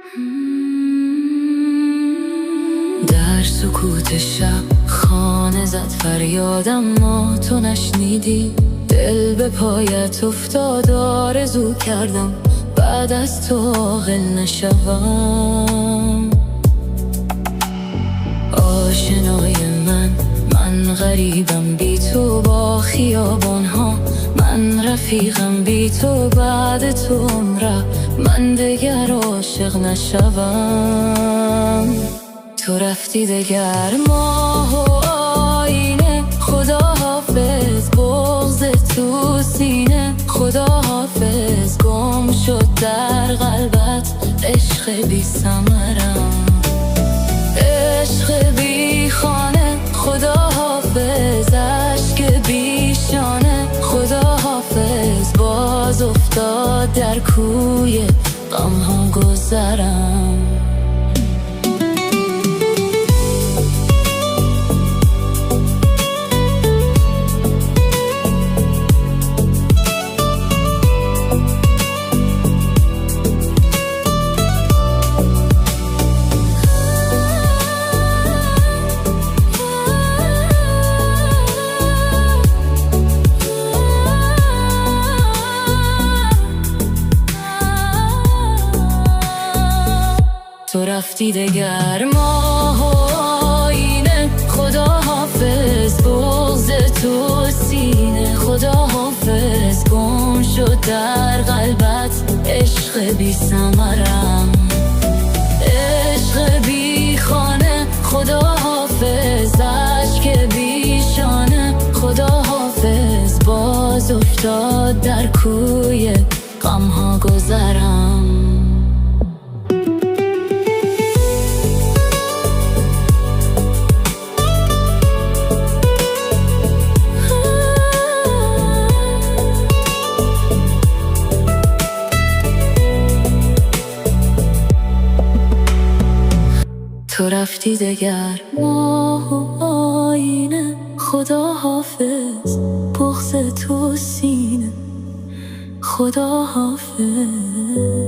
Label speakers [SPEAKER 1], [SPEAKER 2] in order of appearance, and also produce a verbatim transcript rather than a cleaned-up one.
[SPEAKER 1] در سکوت شب خانه زد فریاد، اما تو نشنیدی. دل به پایت افتاد، آرزو کردم بعد از تو عاقل نشوم. آشنای من، من غریبم بی تو با خیابان ها، من رفیقم بی تو بعد تو عمره، من دگر عاشق نشوم. تو رفتی دگر ماه و آینه، خدا حافظ بغض تو سینه، خدا حافظ گم شد در قلبت عشق بی ثمرم، عشق بی خانه، خدا حافظ اشک بی شانه، خدا حافظ باز افتاد در کوی غم ها گذرم. تو رفتی دگر ماه و آینه، خدا حافظ بغض تو سینه، خدا حافظ گم شد در قلبت عشق بی ثمرم، عشق بی خانه، خدا حافظ اشک بی شانه، خدا حافظ باز افتاد در کوی غم ها گذرم. تو رفتی دگر ماه و آینه، خدا حافظ بغض تو سینه، خدا حافظ.